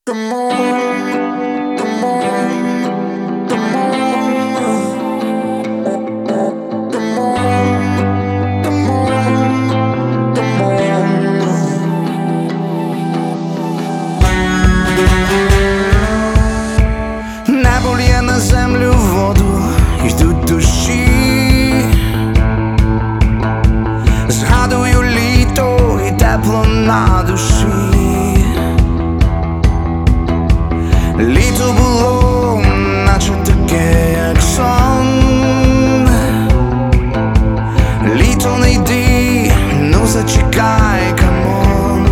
Come on, come on, come on, come on, come on, come on. Небо лє на землю воду, йдуть дощі. Згадую літо і тепло на душі. Літо було, наче таке, як сон. Літо не йди, ну зачекай, камон.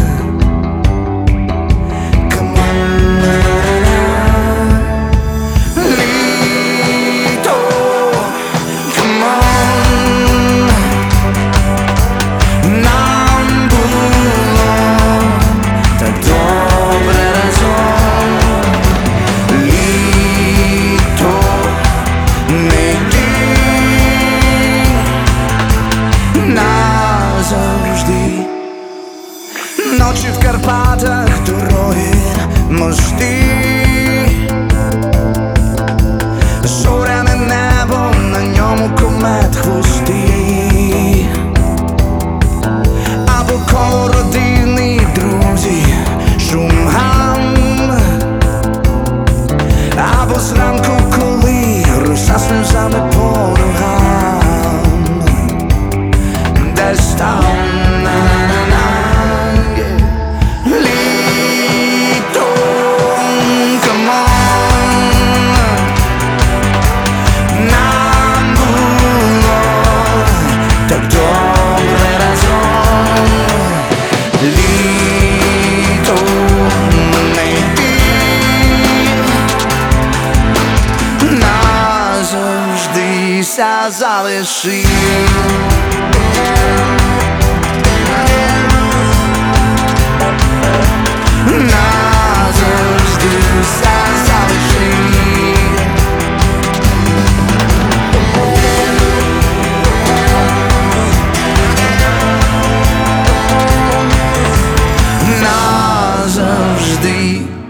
Камон. Літо, камон. Нам було так добре разом. Назавжди. Ночі в Карпатах, дороги, мости, зоряне небо, на ньому комет хвости. Або коло родини, друзі, шум гам. Або зранку, коли роса сльозами по ногам. Десь там, на-на-на, літо, камон. Нам було так добре разом. Літо, не йди, назавжди ся залиши. Назавжди ся залиши. Назавжди.